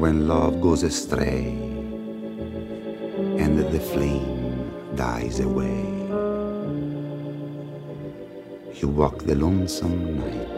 when love goes astray and the flame dies away. You walk the lonesome night.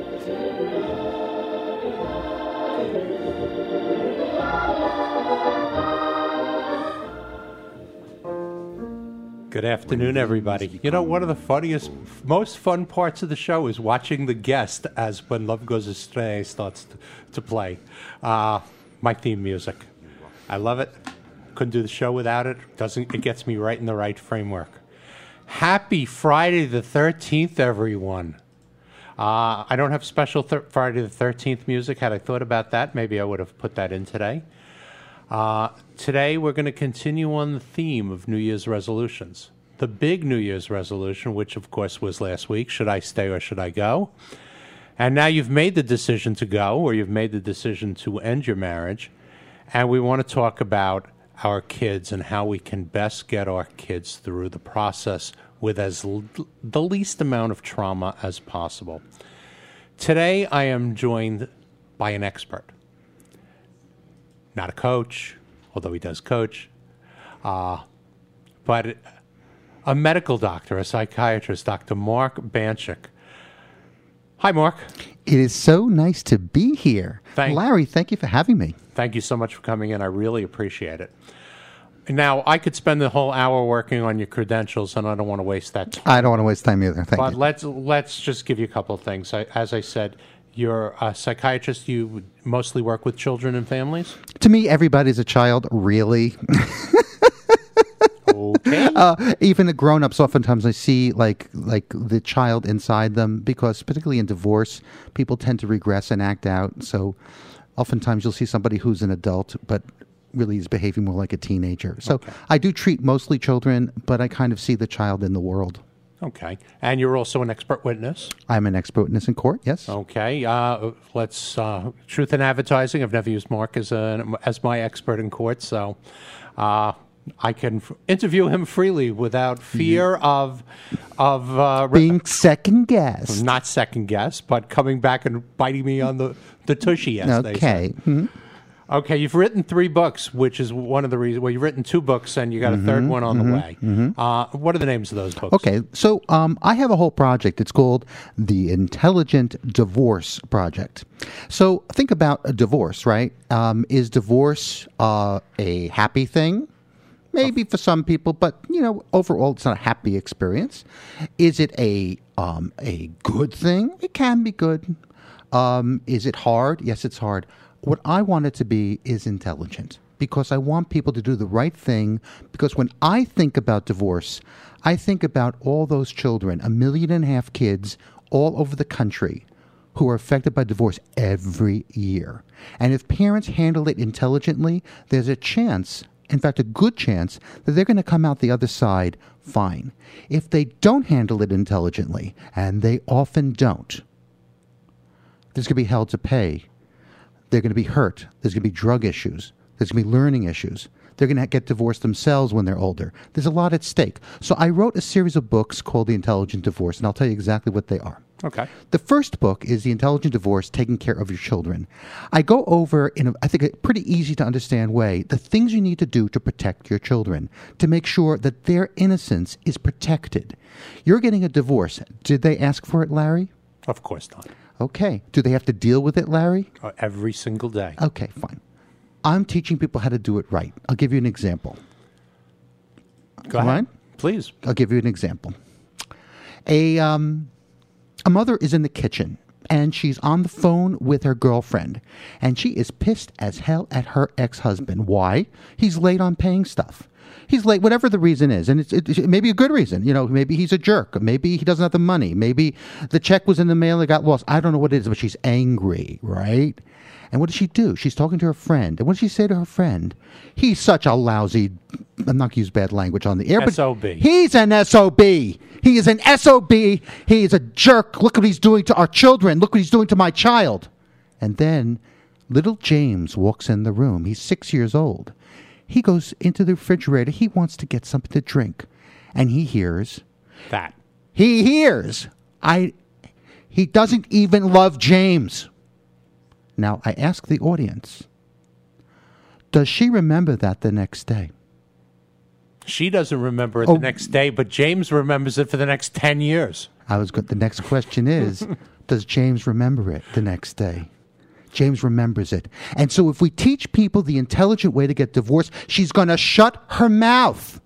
Good afternoon, everybody. You know, one of the funniest, most fun parts of the show is watching the guest as When Love Goes Astray starts to play. My theme music. I love it. Couldn't do the show without it. It gets me right in the right framework. Happy Friday the 13th, everyone. I don't have special Friday the 13th music. Had I thought about that, maybe I would have put that in today. Today, we're going to continue on the theme of New Year's resolutions. The big New Year's resolution, which, of course, was last week, should I stay or should I go? And now you've made the decision to go, or you've made the decision to end your marriage, and we want to talk about our kids and how we can best get our kids through the process with the least amount of trauma as possible. Today, I am joined by an expert. Not a coach, although he does coach, but a medical doctor, a psychiatrist, Dr. Mark Banchik. Hi, Mark. It is so nice to be here. Larry, thank you for having me. Thank you so much for coming in. I really appreciate it. Now, I could spend the whole hour working on your credentials, and I don't want to waste that time. I don't want to waste time either. Thank you. But let's just give you a couple of things. As I said, you're a psychiatrist. You mostly work with children and families? To me, everybody's a child, really. Okay. Even the grown-ups, oftentimes I see like the child inside them, because particularly in divorce, people tend to regress and act out. So oftentimes you'll see somebody who's an adult, but really is behaving more like a teenager. So okay. I do treat mostly children, but I kind of see the child in the world. Okay. And you're also an expert witness? I'm an expert witness in court, yes. Okay. Let's truth in advertising. I've never used Mark as my expert in court, so I can interview him freely without fear of being second guessed. Not second guessed, but coming back and biting me on the tushy, as they say. Mm-hmm. Okay, you've written 3 books, which is one of the reasons. Well, you've written 2 books, and you got a third one on the way. Mm-hmm. What are the names of those books? Okay, so I have a whole project. It's called the Intelligent Divorce Project. So think about a divorce, right? Is divorce a happy thing? Maybe for some people, but overall, it's not a happy experience. Is it a good thing? It can be good. Is it hard? Yes, it's hard. What I want it to be is intelligent, because I want people to do the right thing. Because when I think about divorce, I think about all those children, 1.5 million kids all over the country who are affected by divorce every year. And if parents handle it intelligently, there's a chance, in fact, a good chance, that they're going to come out the other side fine. If they don't handle it intelligently, and they often don't, there's going to be hell to pay. They're going to be hurt. There's going to be drug issues. There's going to be learning issues. They're going to get divorced themselves when they're older. There's a lot at stake. So I wrote a series of books called The Intelligent Divorce, and I'll tell you exactly what they are. Okay. The first book is The Intelligent Divorce, Taking Care of Your Children. I go over, in I think, a pretty easy to understand way, the things you need to do to protect your children, to make sure that their innocence is protected. You're getting a divorce. Did they ask for it, Larry? Of course not. Okay. Do they have to deal with it, Larry? Every single day. Okay, fine. I'm teaching people how to do it right. I'll give you an example. Go ahead. Please. I'll give you an example. A mother is in the kitchen, and she's on the phone with her girlfriend, and she is pissed as hell at her ex-husband. Why? He's late on paying stuff. He's late, whatever the reason is. And it may be a good reason. Maybe he's a jerk. Maybe he doesn't have the money. Maybe the check was in the mail and got lost. I don't know what it is, but she's angry, right? And what does she do? She's talking to her friend. And what does she say to her friend? He's such a lousy, I'm not going to use bad language on the air, but SOB. He's an SOB. He is an SOB. He is a jerk. Look what he's doing to our children. Look what he's doing to my child. And then little James walks in the room. He's 6 years old. He goes into the refrigerator. He wants to get something to drink. And he hears... that. He hears... He doesn't even love James. Now, I ask the audience, Does she remember that the next day? She doesn't remember it the next day, but James remembers it for the next 10 years. The next question is, does James remember it the next day? James remembers it. And so if we teach people the intelligent way to get divorced, she's going to shut her mouth.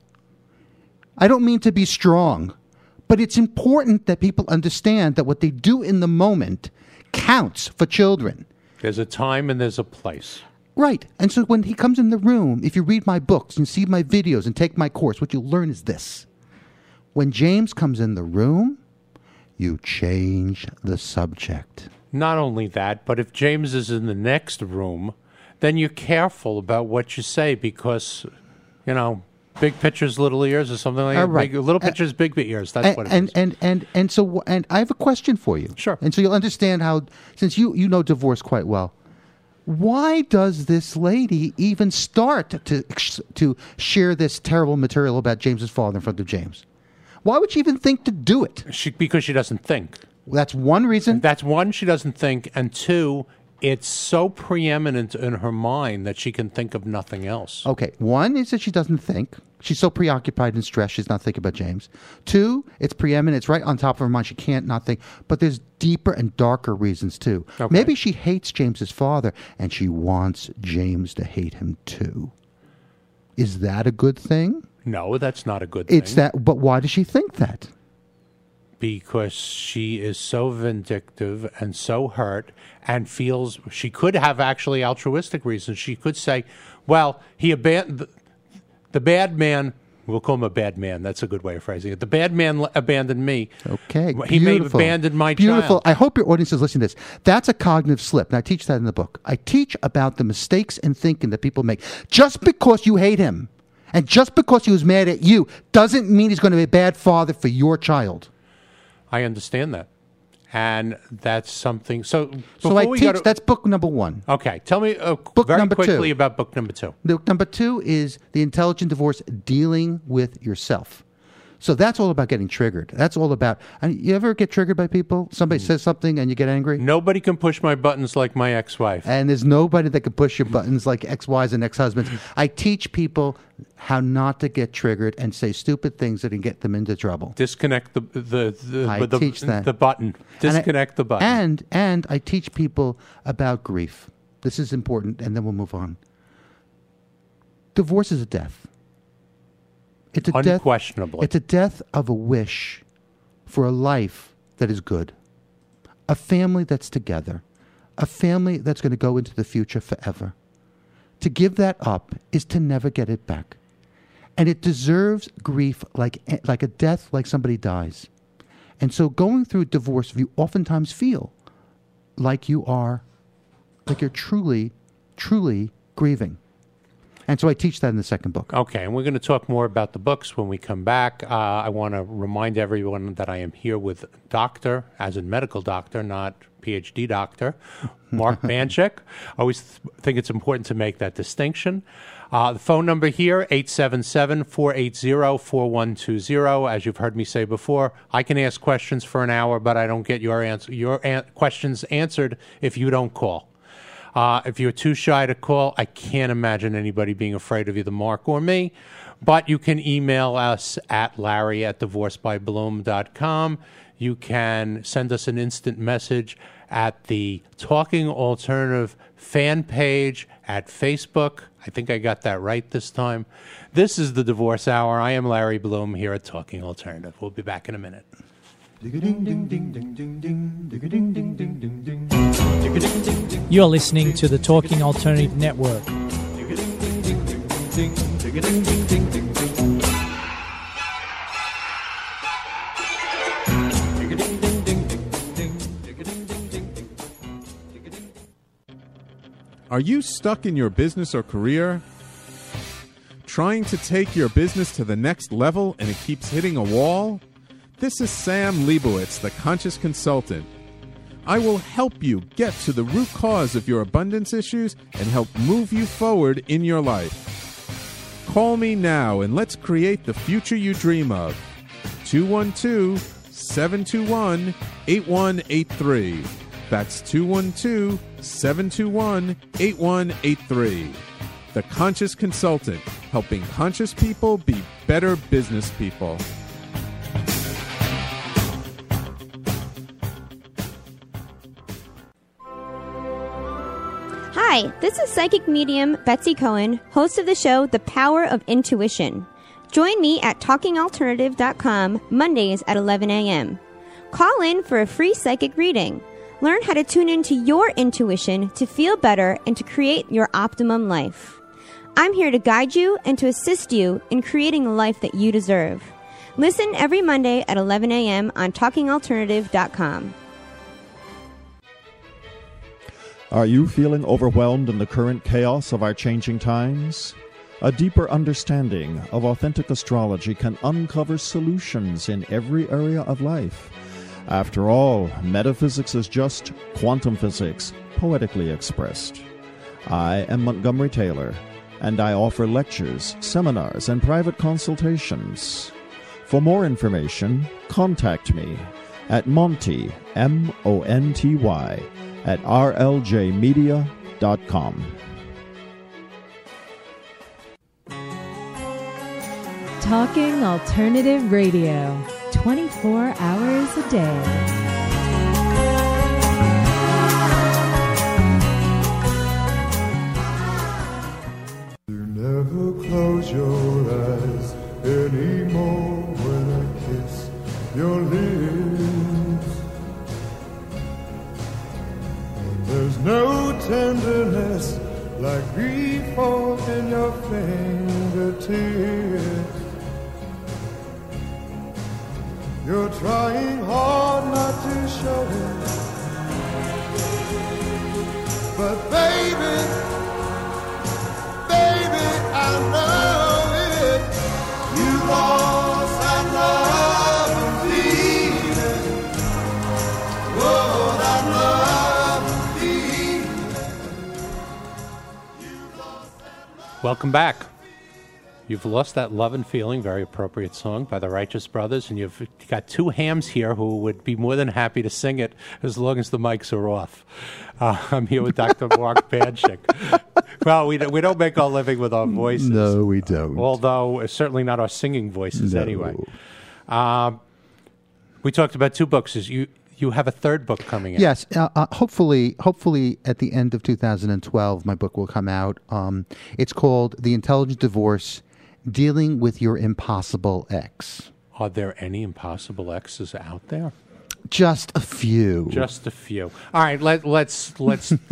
I don't mean to be strong, but it's important that people understand that what they do in the moment counts for children. There's a time and there's a place. Right. And so when he comes in the room, if you read my books and see my videos and take my course, what you'll learn is this. When James comes in the room, you change the subject. Not only that, but if James is in the next room, then you're careful about what you say because, big pictures, little ears or something like that. Right. Little pictures, big ears. That's what it is. And I have a question for you. Sure. And so you'll understand how, since you know divorce quite well, why does this lady even start to share this terrible material about James's father in front of James? Why would she even think to do it? Because she doesn't think. That's one reason. That's one, she doesn't think. And two, it's so preeminent in her mind that she can think of nothing else. Okay. One is that she doesn't think. She's so preoccupied and stressed, she's not thinking about James. Two, it's preeminent. It's right on top of her mind. She can't not think. But there's deeper and darker reasons, too. Okay. Maybe she hates James's father, and she wants James to hate him, too. Is that a good thing? No, that's not a good thing. It's that. But why does she think that? Because she is so vindictive and so hurt and feels she could have actually altruistic reasons. She could say, well, he abandoned the bad man. We'll call him a bad man. That's a good way of phrasing it. The bad man abandoned me. Okay. He may have abandoned my Beautiful. child. I hope your audience is listening to this. That's a cognitive slip. And I teach that in the book. I teach about the mistakes in thinking that people make. Just because you hate him and just because he was mad at you doesn't mean he's going to be a bad father for your child. I understand that. And that's something. So I teach, that's book number one. Okay. Tell me book very number quickly two. About book number two. Book number two is The Intelligent Divorce, Dealing with Yourself. So that's all about getting triggered. That's all about, you ever get triggered by people? Somebody says something and you get angry? Nobody can push my buttons like my ex-wife. And there's nobody that can push your buttons like ex-wives and ex-husbands. I teach people how not to get triggered and say stupid things that can get them into trouble. Disconnect teach that. the button. Disconnect the button. And I teach people about grief. This is important, and then we'll move on. Divorce is a death. It's a Unquestionably. Death. It's a death of a wish for a life that is good, a family that's together, a family that's going to go into the future forever. To give that up is to never get it back. And it deserves grief like a death, like somebody dies. And so going through divorce, you oftentimes feel like you're truly, truly grieving. And so I teach that in the second book. Okay, and we're going to talk more about the books when we come back. I want to remind everyone that I am here with doctor, as in medical doctor, not PhD doctor, Mark Banchik. I always think it's important to make that distinction. The phone number here, 877-480-4120. As you've heard me say before, I can ask questions for an hour, but I don't get your questions answered if you don't call. If you're too shy to call, I can't imagine anybody being afraid of either Mark or me. But you can email us at larry@divorcebybloom.com. You can send us an instant message at the Talking Alternative fan page at Facebook. I think I got that right this time. This is the Divorce Hour. I am Larry Bloom here at Talking Alternative. We'll be back in a minute. You're listening to the Talking Alternative Network. Are you stuck in your business or career? Trying to take your business to the next level and it keeps hitting a wall? This is Sam Leibowitz, the Conscious Consultant. I will help you get to the root cause of your abundance issues and help move you forward in your life. Call me now and let's create the future you dream of. 212-721-8183. That's 212-721-8183. The Conscious Consultant, helping conscious people be better business people. Hi, this is psychic medium Betsy Cohen, host of the show The Power of Intuition. Join me at TalkingAlternative.com Mondays at 11 a.m. Call in for a free psychic reading. Learn how to tune into your intuition to feel better and to create your optimum life. I'm here to guide you and to assist you in creating the life that you deserve. Listen every Monday at 11 a.m. on TalkingAlternative.com. Are you feeling overwhelmed in the current chaos of our changing times? A deeper understanding of authentic astrology can uncover solutions in every area of life. After all, metaphysics is just quantum physics, poetically expressed. I am Montgomery Taylor, and I offer lectures, seminars, and private consultations. For more information, contact me at Monty, M-O-N-T-Y, at rljmedia.com. Talking Alternative Radio, 24 hours a day. You never close your eyes anymore when I kiss your lips. And there's no tenderness like before in your fingertips. You're trying hard not to show it, but baby, I know it. You lost that love and feeling. Oh, that love and feeling. Welcome back. You've Lost That Love and Feeling, very appropriate song by the Righteous Brothers, and you've got two hams here who would be more than happy to sing it as long as the mics are off. I'm here with Dr. Mark Banchik. Well, we don't make our living with our voices. No, we don't. Although, certainly not our singing voices No. anyway. We talked about two books. You have a third book coming in. Yes, hopefully at the end of 2012, my book will come out. It's called The Intelligent Divorce, Dealing with Your Impossible Ex. Are there any impossible exes out there? Just a few. Just a few. All right, let's do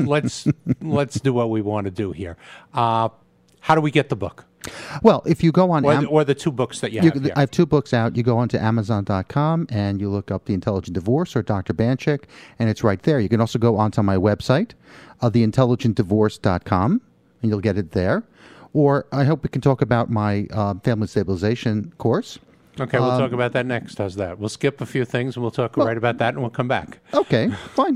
what we want to do here. How do we get the book? Well, if you go on... Or the two books that you have here. I have two books out. You go onto Amazon.com and you look up The Intelligent Divorce or Dr. Banchik, and it's right there. You can also go onto my website, theintelligentdivorce.com, and you'll get it there. Or I hope we can talk about my family stabilization course. Okay, we'll talk about that next. How's that? We'll skip a few things and we'll talk right about that and we'll come back. Okay, fine.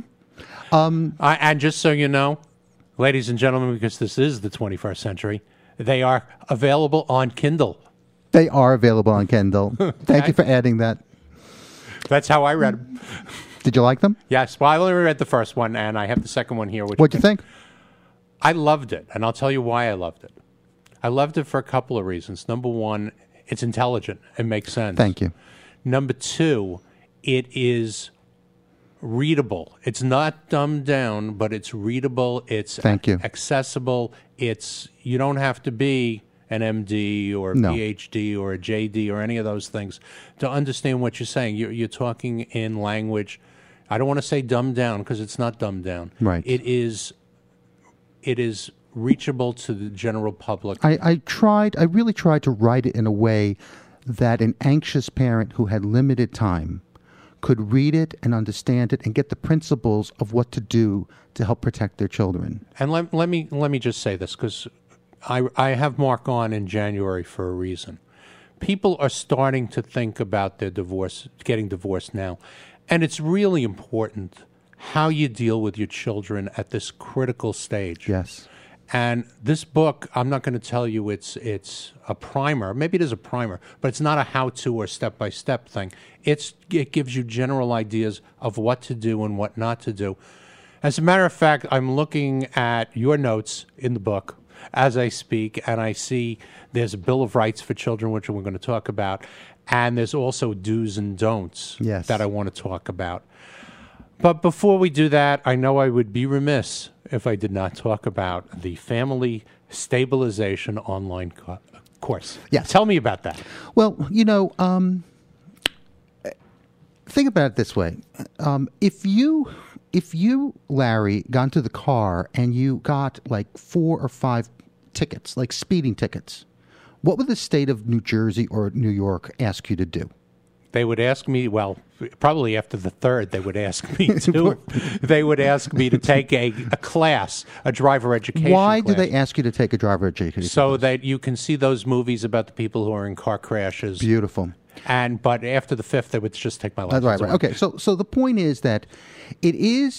And just so you know, ladies and gentlemen, because this is the 21st century, they are available on Kindle. They are available on Kindle. Thank you for adding that. That's how I read them. Did you like them? Yes. Well, I only read the first one, and I have the second one here. What'd you think? I loved it, and I'll tell you why I loved it. I loved it for a couple of reasons. Number one, it's intelligent. It makes sense. Thank you. Number two, it is readable. It's not dumbed down, but it's readable. It's accessible. You don't have to be an MD or a PhD or a JD or any of those things to understand what you're saying. You're talking in language. I don't want to say dumbed down because it's not dumbed down. Right. It is reachable to the general public. I really tried to write it in a way that an anxious parent who had limited time could read it and understand it and get the principles of what to do to help protect their children. And let me just say this, because I have Mark on in January for a reason. People are starting to think about their divorce, getting divorced now. And it's really important how you deal with your children at this critical stage. Yes. And this book, I'm not going to tell you it's a primer. Maybe it is a primer, but it's not a how-to or step-by-step thing. It gives you general ideas of what to do and what not to do. As a matter of fact, I'm looking at your notes in the book, as I speak, and I see there's a Bill of Rights for children, which we're going to talk about, and there's also do's and don'ts that I want to talk about. But before we do that, I know I would be remiss if I did not talk about the Family Stabilization Online course. Yes. Tell me about that. Well, think about it this way. If you, Larry, got into the car and you got like 4 or 5 tickets, like speeding tickets, what would the state of New Jersey or New York ask you to do? They would ask me, well, probably after the third, they would ask me to. They would ask me to take a class, a driver education Why class. do they ask you to take a driver education So class? that you can see those movies about the people who are in car crashes. Beautiful. But after the 5th, they would just take my license. Right. away. Okay. So the point is that it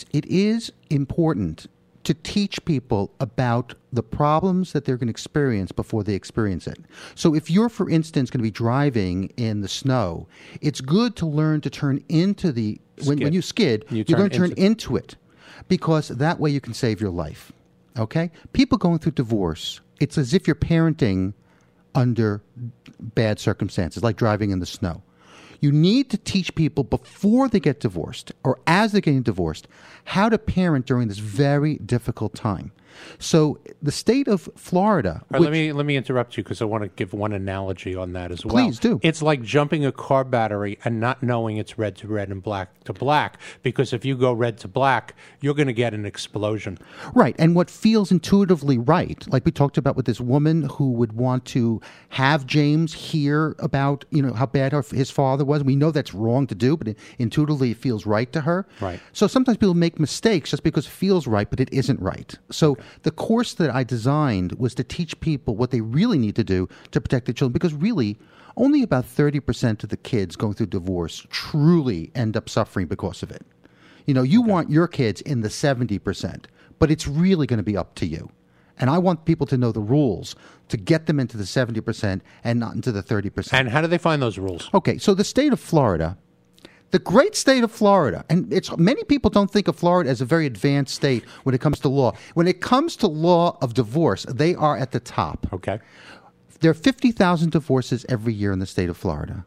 is important to teach people about the problems that they're going to experience before they experience it. So if you're, for instance, going to be driving in the snow, it's good to learn to turn into the when you skid, you're going to turn into it, because that way you can save your life. Okay? People going through divorce, it's as if you're parenting under bad circumstances, like driving in the snow. You need to teach people before they get divorced or as they're getting divorced how to parent during this very difficult time. So the state of Florida... All right, let me interrupt you because I want to give one analogy on that as well. Please do. It's like jumping a car battery and not knowing it's red to red and black to black, because if you go red to black, you're going to get an explosion. Right, and what feels intuitively right, like we talked about with this woman who would want to have James hear about, how bad his father was. We know that's wrong to do, but intuitively it feels right to her. Right. So sometimes people make mistakes just because it feels right, but it isn't right. So the course that I designed was to teach people what they really need to do to protect their children, because really only about 30% of the kids going through divorce truly end up suffering because of it. You want your kids in the 70%, but it's really going to be up to you. And I want people to know the rules to get them into the 70% and not into the 30%. And how do they find those rules? Okay, so the state of Florida, the great state of Florida, and many people don't think of Florida as a very advanced state when it comes to law. When it comes to law of divorce, they are at the top. Okay. There are 50,000 divorces every year in the state of Florida.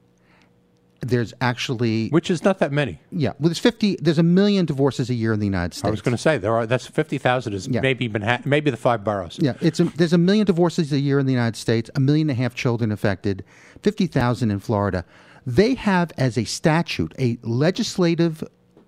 There's actually... Which is not that many. Yeah. Well, there's 1 million divorces a year in the United States. I was going to say, that's 50,000 is maybe Manhattan, maybe the 5 boroughs. Yeah. There's 1 million divorces a year in the United States, 1.5 million children affected, 50,000 in Florida. They have as a statute, a legislative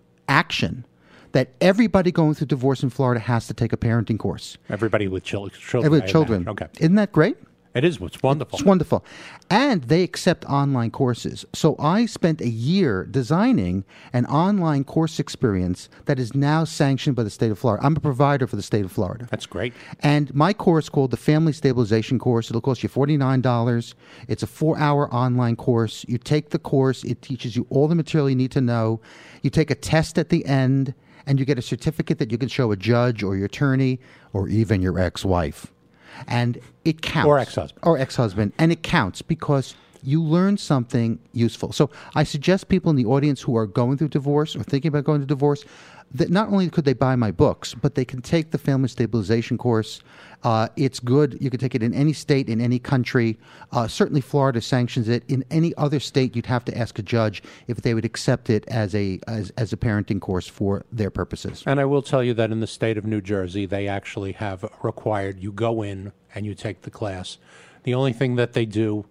action that everybody going through divorce in Florida has to take a parenting course. Everybody with children. With children. Okay. Isn't that great? It is. It's wonderful. It's wonderful. And they accept online courses. So I spent a year designing an online course experience that is now sanctioned by the state of Florida. I'm a provider for the state of Florida. That's great. And my course, called the Family Stabilization Course, it'll cost you $49. It's a 4-hour online course. You take the course. It teaches you all the material you need to know. You take a test at the end, and you get a certificate that you can show a judge or your attorney or even your ex-wife. And it counts. Or ex-husband. And it counts because you learn something useful. So I suggest people in the audience who are going through divorce or thinking about going to divorce, that not only could they buy my books, but they can take the Family Stabilization course. It's good. You can take it in any state, in any country. Certainly Florida sanctions it. In any other state, you'd have to ask a judge if they would accept it as a parenting course for their purposes. And I will tell you that in the state of New Jersey, they actually have required you go in and you take the class. The only thing that they do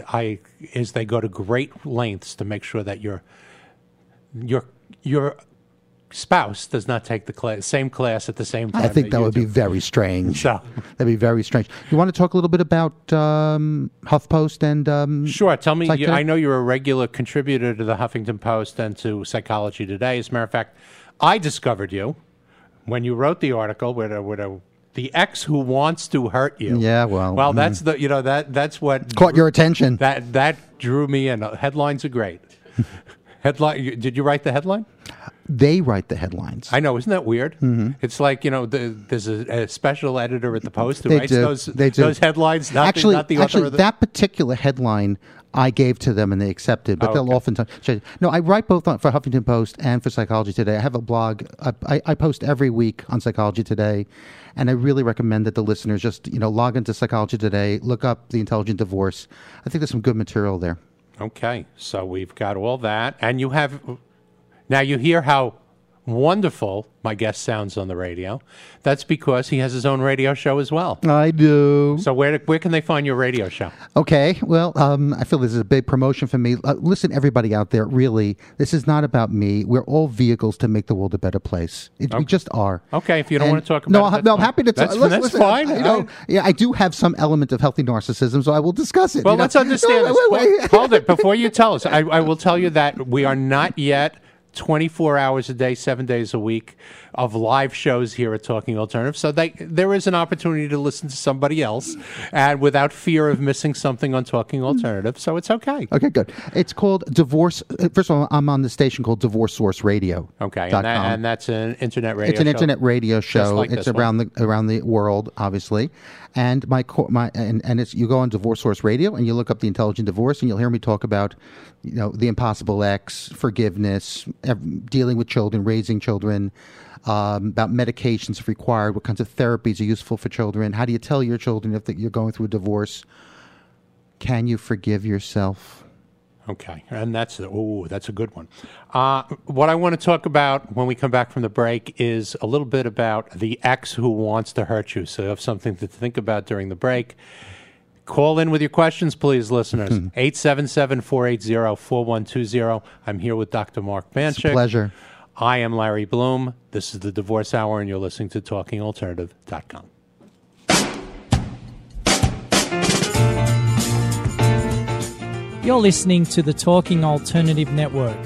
is they go to great lengths to make sure that your spouse does not take the same class at the same time. I think that would be very strange. So. That'd be very strange. You want to talk a little bit about HuffPost and... Sure. Tell me, I know you're a regular contributor to the Huffington Post and to Psychology Today. As a matter of fact, I discovered you when you wrote the article with the ex who wants to hurt you. Yeah, well... Well, that's that's what... Caught your attention. That drew me in. Headlines are great. Headline. Did you write the headline? They write the headlines. I know, isn't that weird? Mm-hmm. It's like, there's a special editor at the Post who They writes do. those headlines, not the author of the... that particular headline I gave to them and they accepted, but they'll oftentimes change. No, I write both for Huffington Post and for Psychology Today. I have a blog. I post every week on Psychology Today, and I really recommend that the listeners just log into Psychology Today, look up The Intelligent Divorce. I think there's some good material there. Okay, so we've got all that, and you have... Now you hear how wonderful my guest sounds on the radio. That's because he has his own radio show as well. I do. So where can they find your radio show? Okay, well, I feel this is a big promotion for me. Listen, everybody out there, really, this is not about me. We're all vehicles to make the world a better place. We just are. Okay, if you don't want to talk about it, I'm happy to talk. That's fine. I do have some element of healthy narcissism, so I will discuss it. Well, let's understand this. Wait. Hold it. Before you tell us, I will tell you that we are not yet 24 hours a day, 7 days a week of live shows here at Talking Alternative. So there is an opportunity to listen to somebody else and without fear of missing something on Talking Alternative. So it's okay. Okay, good. It's called Divorce. First of all, I'm on the station called Divorce Source Radio. Okay, and that's an internet radio show. It's an internet radio show. Like it's around the world, obviously. And it's you go on Divorce Source Radio and you look up The Intelligent Divorce and you'll hear me talk about the impossible X, forgiveness, dealing with children, raising children, about medications if required, what kinds of therapies are useful for children, how do you tell your children if you're going through a divorce, can you forgive yourself? Okay, and that's a good one. What I want to talk about when we come back from the break is a little bit about the ex who wants to hurt you. So you have something to think about during the break. Call in with your questions, please, listeners. 877-480-4120. I'm here with Dr. Mark Banchik. It's a pleasure. I am Larry Bloom. This is the Divorce Hour, and you're listening to TalkingAlternative.com. You're listening to the Talking Alternative Network.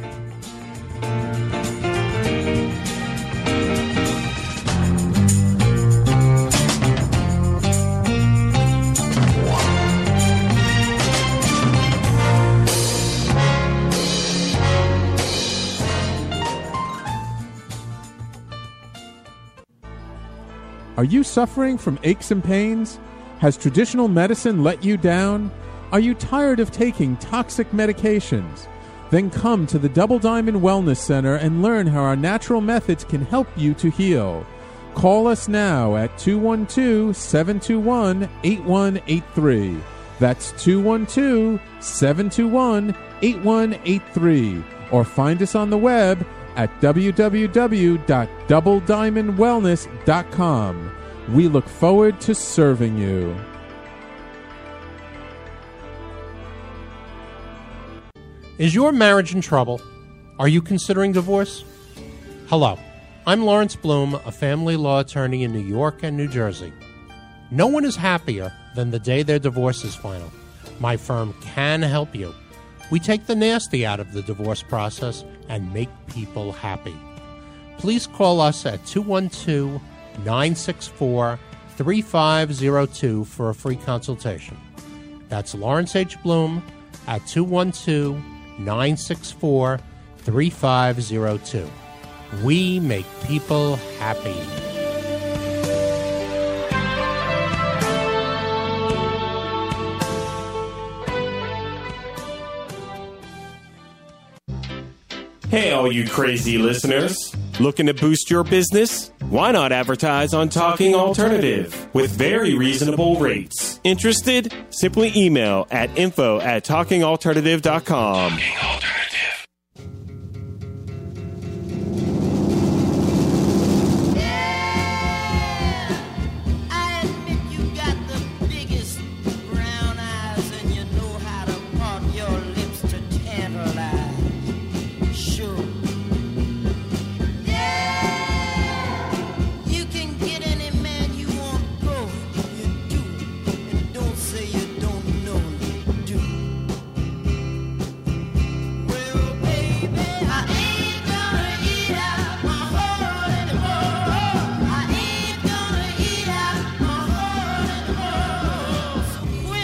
Are you suffering from aches and pains? Has traditional medicine let you down? Are you tired of taking toxic medications? Then come to the Double Diamond Wellness Center and learn how our natural methods can help you to heal. Call us now at 212-721-8183. That's 212-721-8183. Or find us on the web at www.doublediamondwellness.com. We look forward to serving you. Is your marriage in trouble? Are you considering divorce? Hello, I'm Lawrence Bloom, a family law attorney in New York and New Jersey. No one is happier than the day their divorce is final. My firm can help you. We take the nasty out of the divorce process and make people happy. Please call us at 212-964-3502 for a free consultation. That's Lawrence H. Bloom at 212-964-3502. We make people happy. Hey, all you crazy listeners. Looking to boost your business? Why not advertise on Talking Alternative with very reasonable rates? Interested? Simply email at info@talkingalternative.com. Talking Alternative.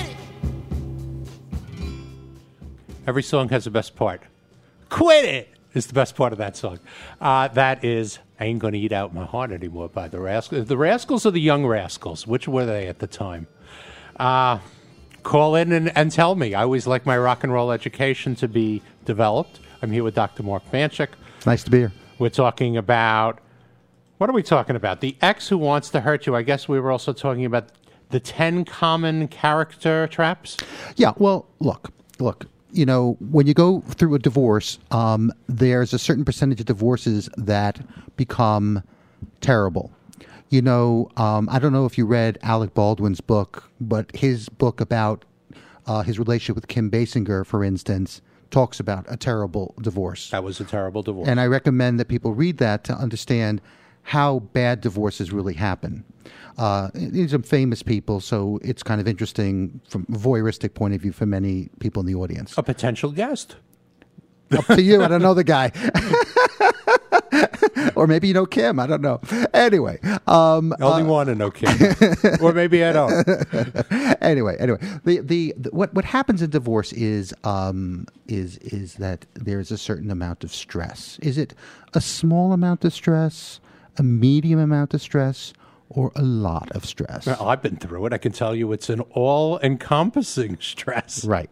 Every song has the best part. Quit it! is the best part of that song. That is I Ain't Gonna Eat Out My Heart Anymore by the Rascals. The Rascals or the Young Rascals? Which were they at the time? Call in and tell me. I always like my rock and roll education to be developed. I'm here with Dr. Mark Banchik. Nice to be here. We're talking about, what are we talking about? The ex who wants to hurt you. I guess we were also talking about the 10 common character traps. Yeah, well, look. You know, when you go through a divorce, there's a certain percentage of divorces that become terrible. You know, I don't know if you read Alec Baldwin's book, but his book about his relationship with Kim Basinger, for instance, talks about a terrible divorce. That was a terrible divorce. And I recommend that people read that to understand how bad divorces really happen. These are famous people, so it's kind of interesting from a voyeuristic point of view for many people in the audience. A potential guest. Up to you. I don't know the guy. Or maybe you know Kim. I don't know. Anyway. I only want to know Kim. Or maybe I don't. Anyway. What happens in divorce is that there's a certain amount of stress. Is it a small amount of stress, a medium amount of stress, or a lot of stress? Well, I've been through it. I can tell you it's an all-encompassing stress. Right.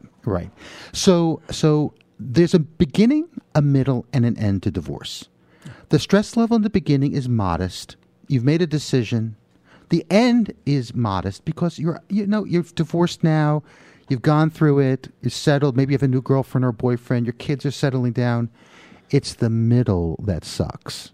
So there's a beginning, a middle, and an end to divorce. The stress level in the beginning is modest. You've made a decision. The end is modest because you're divorced now. You've gone through it. You're settled. Maybe you have a new girlfriend or boyfriend. Your kids are settling down. It's the middle that sucks.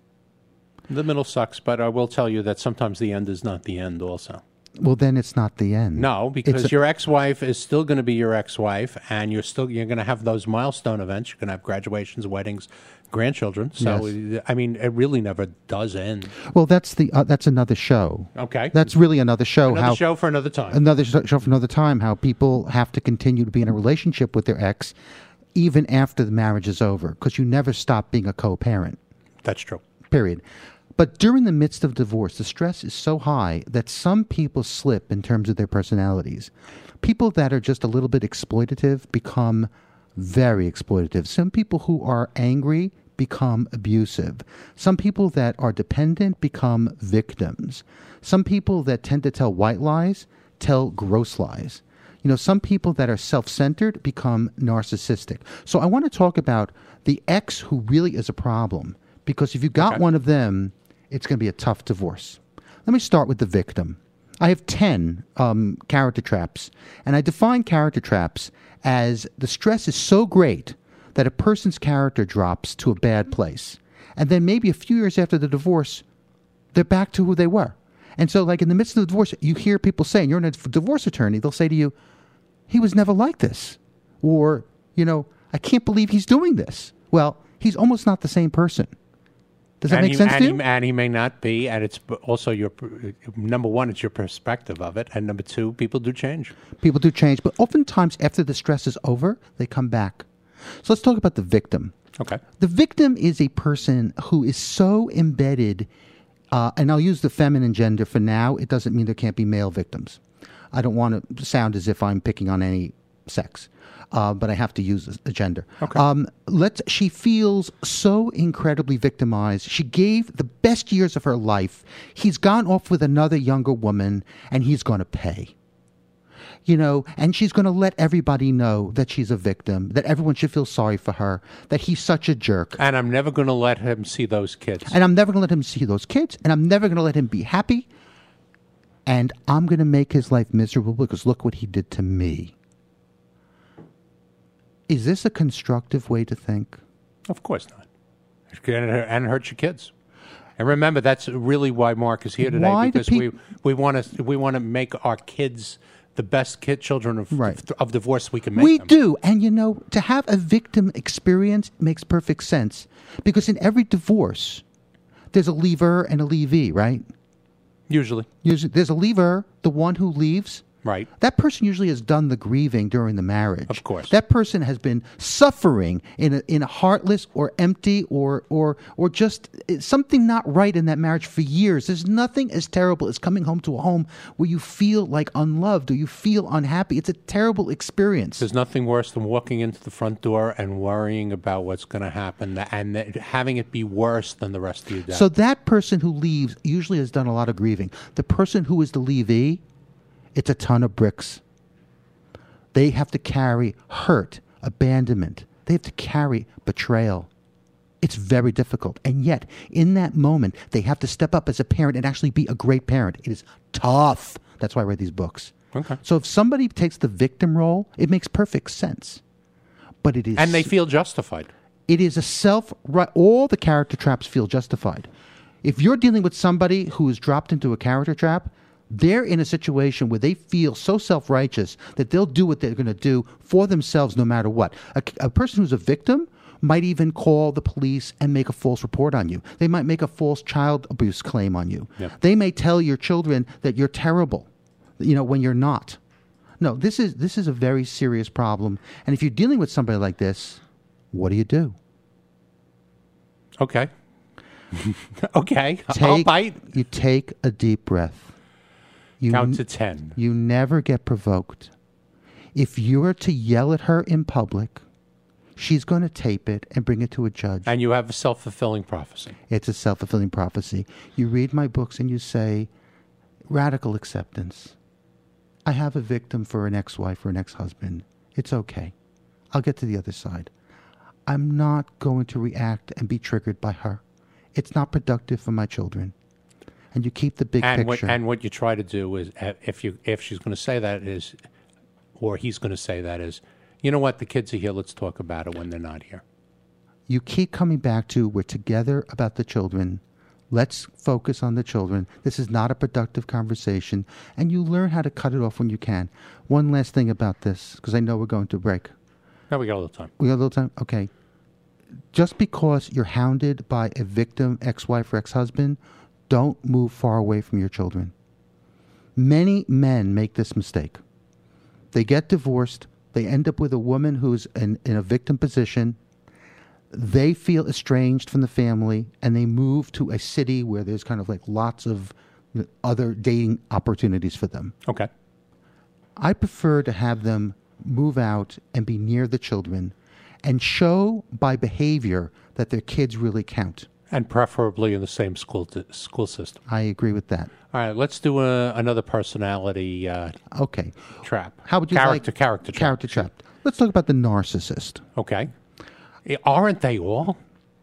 The middle sucks, but I will tell you that sometimes the end is not the end also. Well, then it's not the end. No, because your ex-wife is still going to be your ex-wife, and you're going to have those milestone events. You're going to have graduations, weddings, grandchildren. So, yes. I mean, it really never does end. Well, that's another show. Okay. That's really another show. Another show for another time. Another show for another time, how people have to continue to be in a relationship with their ex even after the marriage is over, because you never stop being a co-parent. That's true. Period. But during the midst of divorce, the stress is so high that some people slip in terms of their personalities. People that are just a little bit exploitative become very exploitative. Some people who are angry become abusive. Some people that are dependent become victims. Some people that tend to tell white lies tell gross lies. You know, some people that are self-centered become narcissistic. So I want to talk about the ex who really is a problem, because if you got one of them, it's going to be a tough divorce. Let me start with the victim. I have 10 character traps, and I define character traps as the stress is so great that a person's character drops to a bad place. And then maybe a few years after the divorce, they're back to who they were. And so, like, in the midst of the divorce, you hear people saying, you're a divorce attorney, they'll say to you, he was never like this. Or, you know, I can't believe he's doing this. Well, he's almost not the same person. Does that make sense to you? And he may not be, and it's also your, number one, it's your perspective of it, and number two, people do change. People do change, but oftentimes after the stress is over, they come back. So let's talk about the victim. Okay. The victim is a person who is so embedded, and I'll use the feminine gender for now. It doesn't mean there can't be male victims. I don't want to sound as if I'm picking on any sex. But I have to use a gender. Okay. She feels so incredibly victimized. She gave the best years of her life. He's gone off with another younger woman, and he's going to pay. You know, and she's going to let everybody know that she's a victim, that everyone should feel sorry for her, that he's such a jerk. And I'm never going to let him see those kids. And I'm never going to let him see those kids, and I'm never going to let him be happy. And I'm going to make his life miserable because look what he did to me. Is this a constructive way to think? Of course not. And hurt your kids. And remember, that's really why Mark is here today, because we want to make our kids the best children of divorce we can make them. We do. And, you know, to have a victim experience makes perfect sense, because in every divorce, there's a leaver and a leavee, right? Usually. There's a leaver, the one who leaves, Right. That person usually has done the grieving during the marriage. Of course. That person has been suffering in a heartless or empty or just something not right in that marriage for years. There's nothing as terrible as coming home to a home where you feel like unloved or you feel unhappy. It's a terrible experience. There's nothing worse than walking into the front door and worrying about what's going to happen and having it be worse than the rest of your day. So that person who leaves usually has done a lot of grieving. The person who is the leavee, it's a ton of bricks. They have to carry hurt, abandonment. They have to carry betrayal. It's very difficult. And yet, in that moment, they have to step up as a parent and actually be a great parent. It is tough. That's why I read these books. Okay. So if somebody takes the victim role, it makes perfect sense. But it is... And they feel justified. It is a all the character traps feel justified. If you're dealing with somebody who is dropped into a character trap, they're in a situation where they feel so self-righteous that they'll do what they're going to do for themselves no matter what. A person who's a victim might even call the police and make a false report on you. They might make a false child abuse claim on you. Yeah. They may tell your children that you're terrible, when you're not. No, this is a very serious problem. And if you're dealing with somebody like this, what do you do? Okay. Okay. I'll bite. You take a deep breath. Count to 10. You never get provoked. If you were to yell at her in public, she's going to tape it and bring it to a judge. And you have a self-fulfilling prophecy. It's a self-fulfilling prophecy. You read my books and you say, radical acceptance. I have a victim for an ex-wife or an ex-husband. It's okay. I'll get to the other side. I'm not going to react and be triggered by her. It's not productive for my children. And you keep the big picture. And what you try to do is, if she's going to say that is, or he's going to say that is, you know what, the kids are here, let's talk about it when they're not here. You keep coming back to, we're together about the children. Let's focus on the children. This is not a productive conversation. And you learn how to cut it off when you can. One last thing about this, because I know we're going to break. No, we got a little time. We got a little time? Okay. Just because you're hounded by a victim, ex-wife or ex-husband, don't move far away from your children. Many men make this mistake. They get divorced. They end up with a woman who's in a victim position. They feel estranged from the family, and they move to a city where there's kind of like lots of other dating opportunities for them. Okay. I prefer to have them move out and be near the children and show by behavior that their kids really count. And preferably in the same school system. I agree with that. All right, let's do another personality okay. trap. How would you character trap? Character trap. Let's talk about the narcissist. Okay. Aren't they all?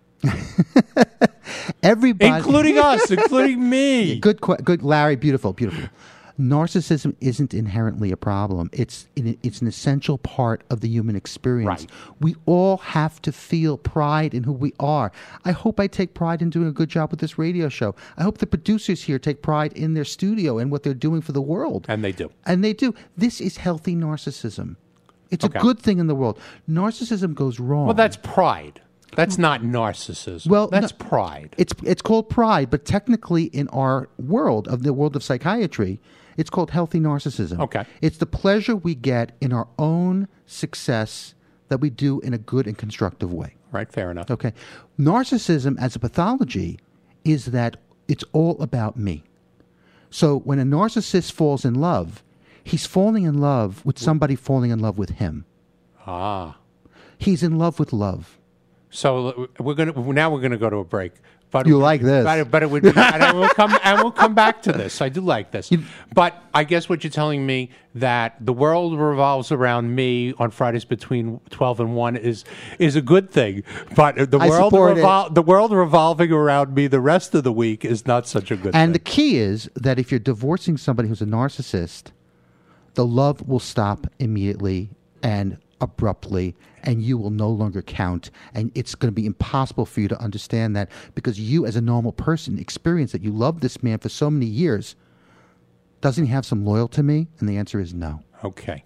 Everybody. Including us, including me. Good, Larry. Beautiful. Narcissism isn't inherently a problem. It's an essential part of the human experience. Right. We all have to feel pride in who we are. I hope I take pride in doing a good job with this radio show. I hope the producers here take pride in their studio and what they're doing for the world. And they do. This is healthy narcissism. It's a good thing in the world. Narcissism goes wrong. Well, that's pride. That's not narcissism. Well, that's pride. It's called pride, but technically in our world, of the world of psychiatry, it's called healthy narcissism. Okay. It's the pleasure we get in our own success that we do in a good and constructive way. Right, fair enough. Okay. Narcissism as a pathology is that it's all about me. So when a narcissist falls in love, he's falling in love with somebody falling in love with him. Ah. He's in love with love. So we're gonna go to a break. But you like this, but it would be, and we'll come back to this. I do like this, but I guess what you're telling me that the world revolves around me on Fridays between 12 and 1 is a good thing, but the world revolving around me the rest of the week is not such a good thing. And the key is that if you're divorcing somebody who's a narcissist, the love will stop immediately and abruptly, and you will no longer count, and it's going to be impossible for you to understand that, because you as a normal person experience that you love this man for so many years. Doesn't he have some loyalty to me? And the answer is no. Okay.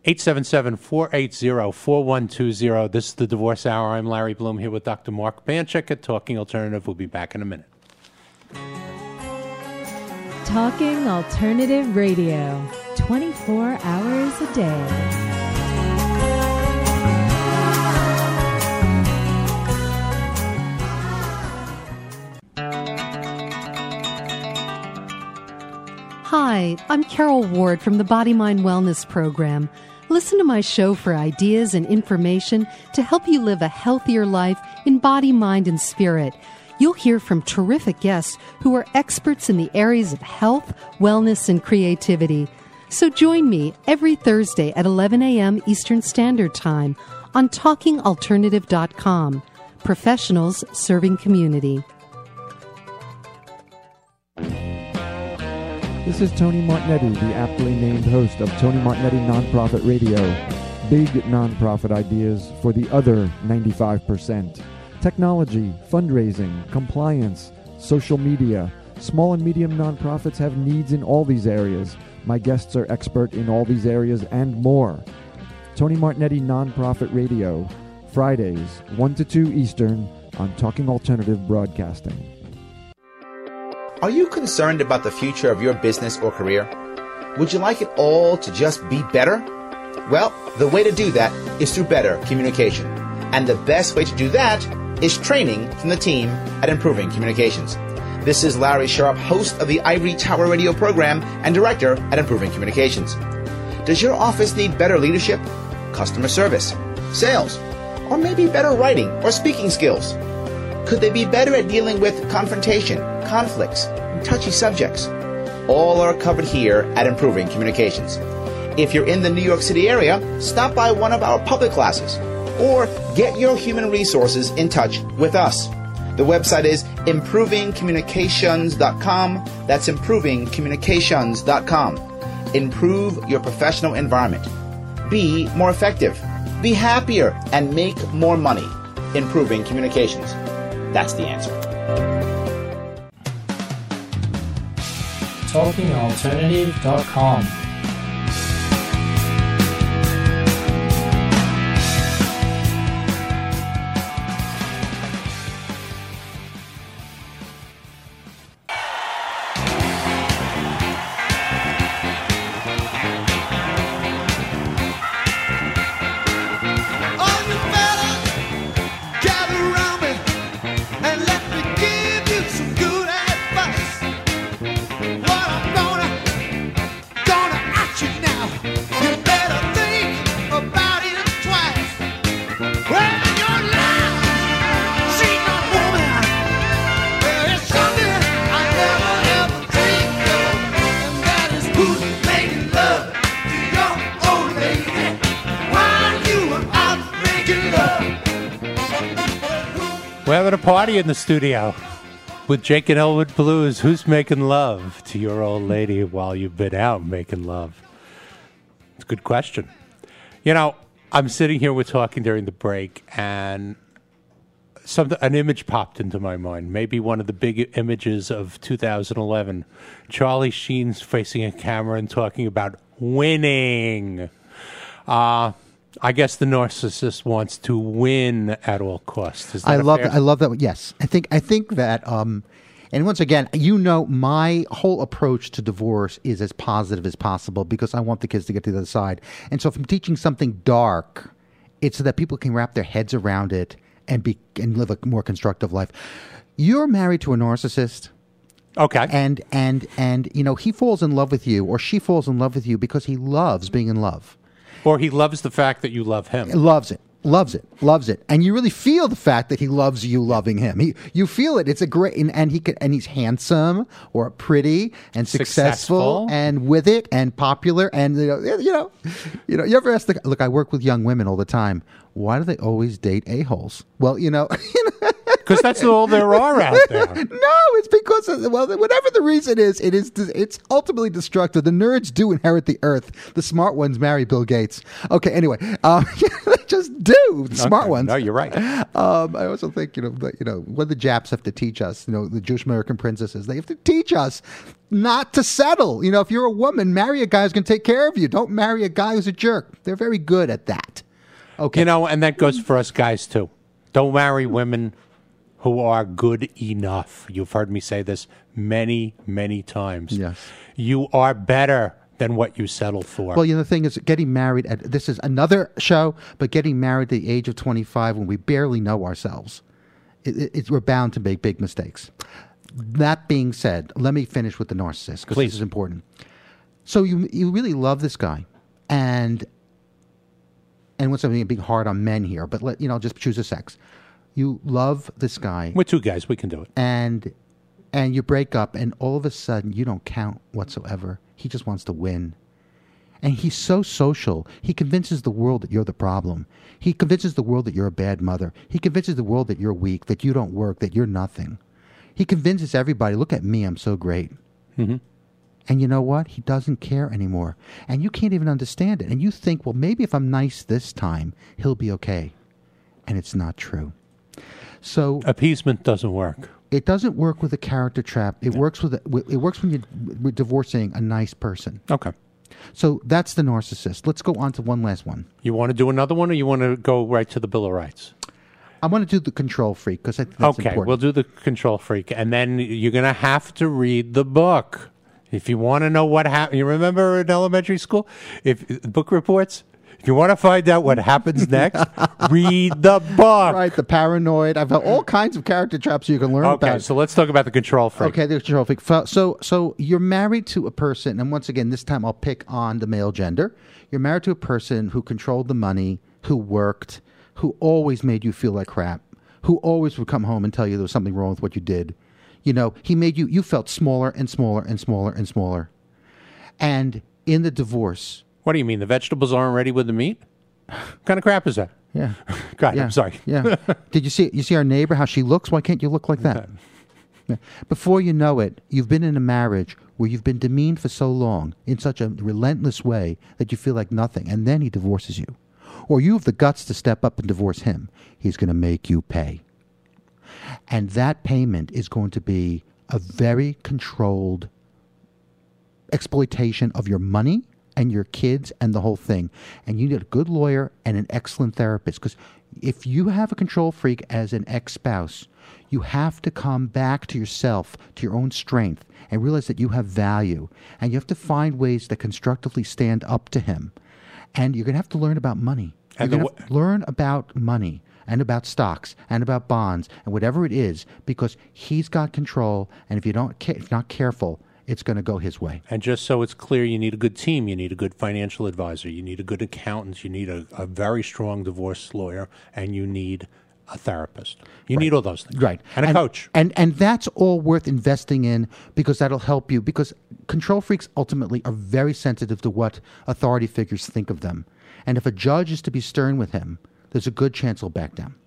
877-480-4120. This is the Divorce Hour. I'm Larry Bloom here with Dr. Mark Banchik at Talking Alternative. We'll be back in a minute. Talking Alternative Radio, 24 hours a day. Hi, I'm Carol Ward from the Body Mind Wellness Program. Listen to my show for ideas and information to help you live a healthier life in body, mind, and spirit. You'll hear from terrific guests who are experts in the areas of health, wellness, and creativity. So join me every Thursday at 11 a.m. Eastern Standard Time on TalkingAlternative.com. Professionals serving community. This is Tony Martignetti, the aptly named host of Tony Martignetti Nonprofit Radio. Big nonprofit ideas for the other 95%. Technology, fundraising, compliance, social media. Small and medium nonprofits have needs in all these areas. My guests are expert in all these areas and more. Tony Martignetti Nonprofit Radio, Fridays, 1 to 2 Eastern on Talking Alternative Broadcasting. Are you concerned about the future of your business or career? Would you like it all to just be better? Well, the way to do that is through better communication. And the best way to do that is training from the team at Improving Communications. This is Larry Sharp, host of the Ivory Tower Radio program and director at Improving Communications. Does your office need better leadership, customer service, sales, or maybe better writing or speaking skills? Could they be better at dealing with confrontation, conflicts, and touchy subjects? All are covered here at Improving Communications. If you're in the New York City area, stop by one of our public classes or get your human resources in touch with us. The website is improvingcommunications.com. That's improvingcommunications.com. Improve your professional environment. Be more effective. Be happier and make more money. Improving Communications. That's the answer. TalkingAlternative.com. We're having a party in the studio with Jake and Elwood Blues. Who's making love to your old lady while you've been out making love? It's a good question. You know, I'm sitting here, we're talking during the break, and an image popped into my mind. Maybe one of the big images of 2011. Charlie Sheen's facing a camera and talking about winning. I guess the narcissist wants to win at all costs. Is that I love that. Yes, I think that. And once again, my whole approach to divorce is as positive as possible because I want the kids to get to the other side. And so, if I'm teaching something dark, it's so that people can wrap their heads around it and live a more constructive life. You're married to a narcissist. Okay. And he falls in love with you, or she falls in love with you because he loves being in love. Or he loves the fact that you love him. Loves it. And you really feel the fact that he loves you loving him. You feel it. It's a great, and he's handsome or pretty and successful and with it and popular. And you ever ask look, I work with young women all the time. Why do they always date a-holes? Well, because that's all there are out there. No, it's because whatever the reason is, it's ultimately destructive. The nerds do inherit the earth. The smart ones marry Bill Gates. Okay, anyway, they just do. The smart ones. No, you're right. I also think what the Japs have to teach us. The Jewish American princesses, they have to teach us not to settle. If you're a woman, marry a guy who's going to take care of you. Don't marry a guy who's a jerk. They're very good at that. Okay, and that goes for us guys too. Don't marry women who are good enough. You've heard me say this many, many times. Yes. You are better than what you settled for. Well, the thing is, getting married, this is another show, but getting married at the age of 25 when we barely know ourselves, we're bound to make big mistakes. That being said, let me finish with the narcissist, because this is important. So you really love this guy, and once I'm being hard on men here, but just choose a sex. You love this guy. We're two guys. We can do it. And you break up, and all of a sudden, you don't count whatsoever. He just wants to win. And he's so social. He convinces the world that you're the problem. He convinces the world that you're a bad mother. He convinces the world that you're weak, that you don't work, that you're nothing. He convinces everybody, look at me, I'm so great. Mm-hmm. And you know what? He doesn't care anymore. And you can't even understand it. And you think, well, maybe if I'm nice this time, he'll be okay. And it's not true. So appeasement doesn't work. It doesn't work with a character trap. It works when you're divorcing a nice person. Okay. So that's the narcissist. Let's go on to one last one. You want to do another one, or you want to go right to the Bill of Rights? I want to do the control freak, because I think that's important. Okay, we'll do the control freak, and then you're going to have to read the book. If you want to know what happened, you remember in elementary school? If book reports? If you want to find out what happens next, read the book. Right, the paranoid. I've got all kinds of character traps you can learn about. Okay, so let's talk about the control freak. Okay, the control freak. So you're married to a person, and once again, this time I'll pick on the male gender. You're married to a person who controlled the money, who worked, who always made you feel like crap, who always would come home and tell you there was something wrong with what you did. He made you felt smaller and smaller and smaller and smaller. And in the divorce... What do you mean? The vegetables aren't ready with the meat? What kind of crap is that? Yeah. God, yeah. I'm sorry. Yeah. Did you see our neighbor, how she looks? Why can't you look like that? Yeah. Before you know it, you've been in a marriage where you've been demeaned for so long in such a relentless way that you feel like nothing, and then he divorces you. Or you have the guts to step up and divorce him. He's going to make you pay. And that payment is going to be a very controlled exploitation of your money and your kids and the whole thing. And you need a good lawyer and an excellent therapist. Because if you have a control freak as an ex-spouse, you have to come back to yourself, to your own strength, and realize that you have value. And you have to find ways to constructively stand up to him. And you're going to have to learn about money. You're going to have to learn about money and about stocks and about bonds and whatever it is, because he's got control. And if you're not careful, it's going to go his way. And just so it's clear, you need a good team. You need a good financial advisor. You need a good accountant. You need a very strong divorce lawyer. And you need a therapist. You need all those things. Right. And a coach. And that's all worth investing in, because that'll help you. Because control freaks ultimately are very sensitive to what authority figures think of them. And if a judge is to be stern with him, there's a good chance he'll back down.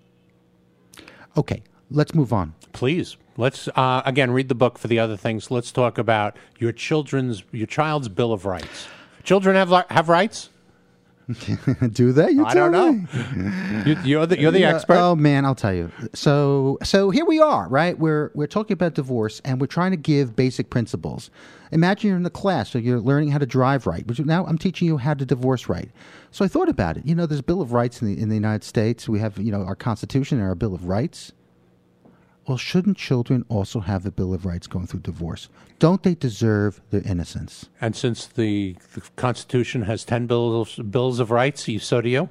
Okay, let's move on. Please. Let's, again, read the book for the other things. Let's talk about your child's Bill of Rights. Children have rights? Do they? I don't know. You're the expert. Oh man, I'll tell you. So here we are, right? We're talking about divorce, and we're trying to give basic principles. Imagine you're in the class, so you're learning how to drive right. But now I'm teaching you how to divorce right. So I thought about it. There's a Bill of Rights in the United States. We have our Constitution and our Bill of Rights. Well, shouldn't children also have a Bill of Rights going through divorce? Don't they deserve their innocence? And since the Constitution has 10 bills of rights, so do you?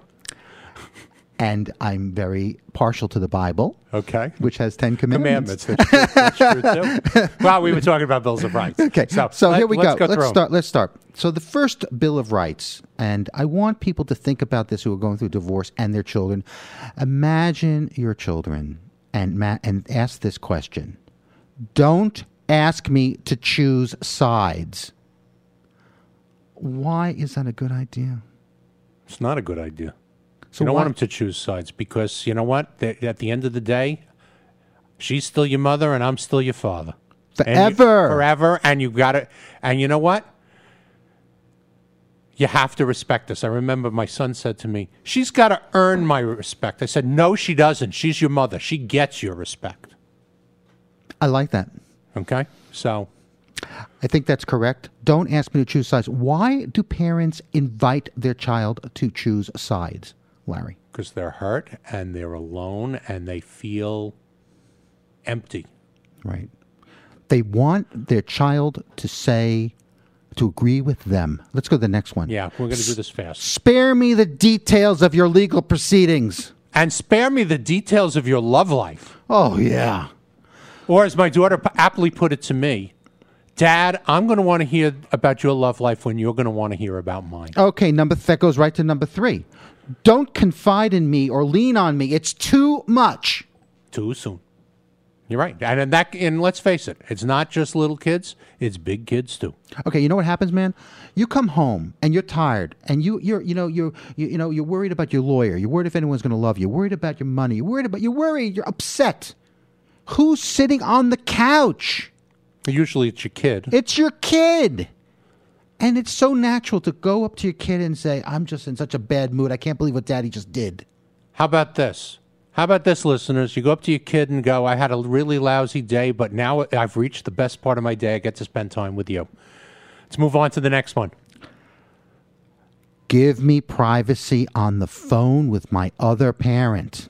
And I'm very partial to the Bible. Okay. Which has 10 commandments. That's true too. Well, we were talking about bills of rights. Okay. So here we go. Let's start. So the first Bill of Rights, and I want people to think about this who are going through divorce and their children. Imagine your children and ask this question. Don't ask me to choose sides. Why is that a good idea? It's not a good idea. So you don't want them to choose sides, because you know what? At the end of the day, she's still your mother and I'm still your father. Forever. And you got it. And you know what? You have to respect us. I remember my son said to me, she's got to earn my respect. I said, no, she doesn't. She's your mother. She gets your respect. I like that. Okay? So I think that's correct. Don't ask me to choose sides. Why do parents invite their child to choose sides, Larry? Because they're hurt and they're alone and they feel empty. Right. They want their child to agree with them. Let's go to the next one. Yeah, we're going to do this fast. Spare me the details of your legal proceedings. And spare me the details of your love life. Oh, yeah. Or as my daughter aptly put it to me, Dad, I'm going to want to hear about your love life when you're going to want to hear about mine. Okay, that goes right to number 3. Don't confide in me or lean on me. It's too much. Too soon. You're right. And let's face it, it's not just little kids, it's big kids too. Okay, you know what happens, man? You come home and you're tired and you're worried about your lawyer. You're worried if anyone's going to love you. You're worried about your money. You're worried, you're upset. Who's sitting on the couch? Usually it's your kid. It's your kid. And it's so natural to go up to your kid and say, I'm just in such a bad mood. I can't believe what Daddy just did. How about this? How about this, listeners? You go up to your kid and go, I had a really lousy day, but now I've reached the best part of my day. I get to spend time with you. Let's move on to the next one. Give me privacy on the phone with my other parent.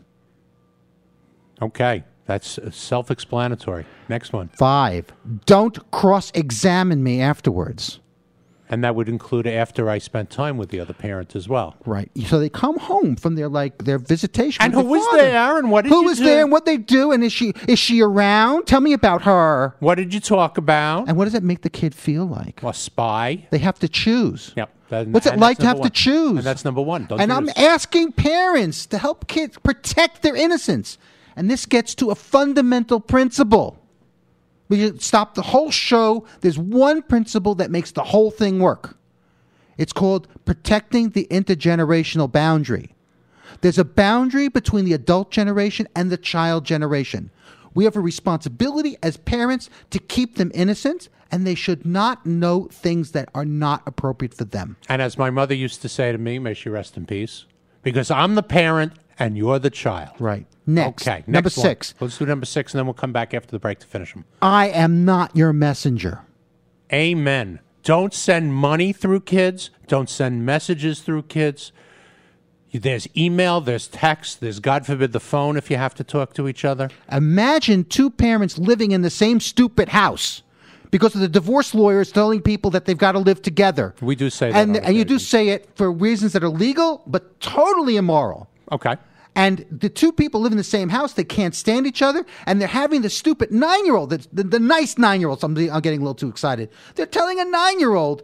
Okay, that's self-explanatory. Next one. 5, don't cross-examine me afterwards. And that would include after I spent time with the other parent as well. Right. So they come home from their visitation. And who was there and what did who you was do? there and what they do and is she around? Tell me about her. What did you talk about? And what does that make the kid feel like? A spy. They have to choose. Yep. What's it like to have to choose? And that's number 1. And I'm asking parents to help kids protect their innocence. And this gets to a fundamental principle. We should stop the whole show. There's one principle that makes the whole thing work. It's called protecting the intergenerational boundary. There's a boundary between the adult generation and the child generation. We have a responsibility as parents to keep them innocent, and they should not know things that are not appropriate for them. And as my mother used to say to me, may she rest in peace, because I'm the parent and you're the child. Right. Next. Okay. Number next one. 6. Let's do number 6, and then we'll come back after the break to finish them. I am not your messenger. Amen. Don't send money through kids. Don't send messages through kids. There's email, there's text, there's, God forbid, the phone if you have to talk to each other. Imagine 2 parents living in the same stupid house because of the divorce lawyers telling people that they've got to live together. We do say that. And you do say it for reasons that are legal, but totally immoral. Okay. And the 2 people live in the same house. They can't stand each other. And they're having the stupid 9-year-old, the nice 9-year-old. I'm getting a little too excited. They're telling a 9-year-old